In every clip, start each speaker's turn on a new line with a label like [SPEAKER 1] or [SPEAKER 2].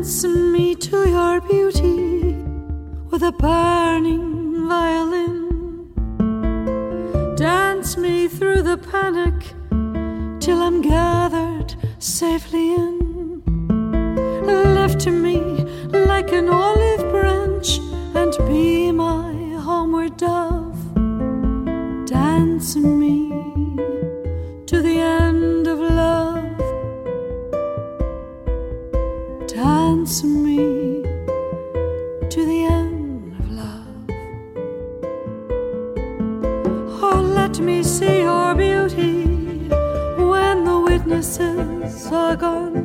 [SPEAKER 1] Dance me to your beauty with a burning violin. Dance me through the panic till I'm gathered safely in. Lift me like an olive branch and be my homeward dove. Dance me to the end of love. Dance me to the end of love. Oh, let me see your beauty when the witnesses are gone.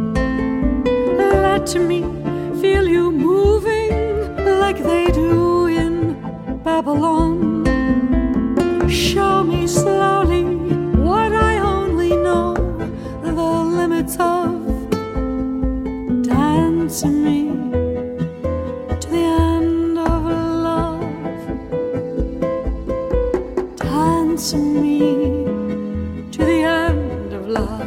[SPEAKER 1] Let me feel you moving like they do in Babylon. Show me slowly what I only know the limits of. Dance me to the end of love. Dance me to the end of love.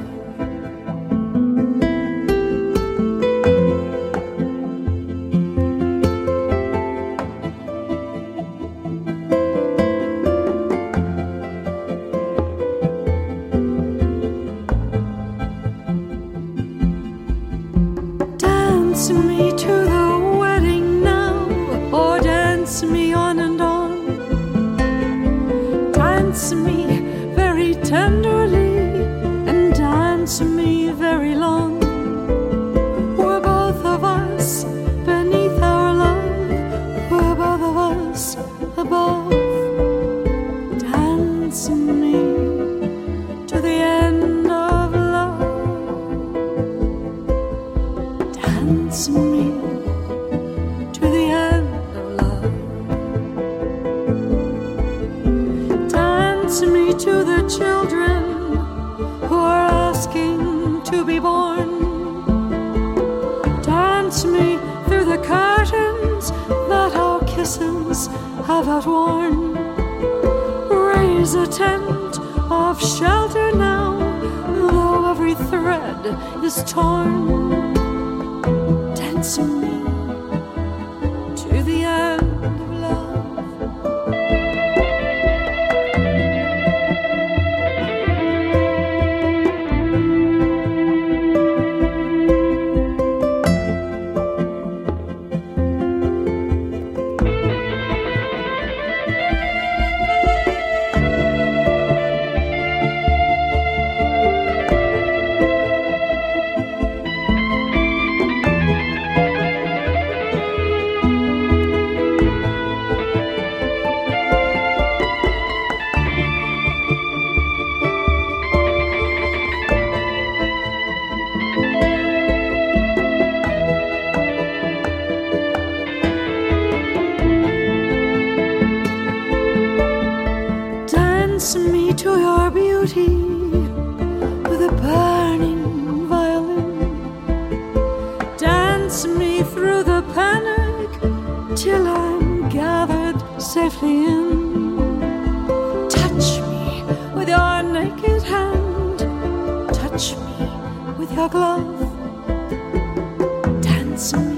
[SPEAKER 1] Dance me to the wedding now, or dance me on and on. Dance me very tenderly and dance me very long. We're both of us beneath our love, we're both of us above. Dance me to the end of love. Dance me to the end of love. Dance me to the children who are asking to be born. Dance me through the curtains that our kisses have outworn. Raise a tent of shelter now, though every thread is torn. Dance me to the end of love. Dance me to your beauty with a burning violin. Dance me through the panic till I'm gathered safely in. Touch me with your naked hand, touch me with your glove. Dance me